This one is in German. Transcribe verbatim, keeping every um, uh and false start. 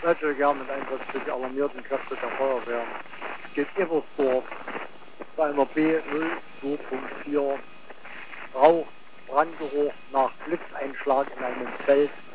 Natürlich ja mit Einsatz für die alarmierten Kräfte der Feuerwehr. Geht Eversdorf bei einer B null zwei Punkt vier Rauch, Brandgeruch nach Blitzeinschlag in einem Feld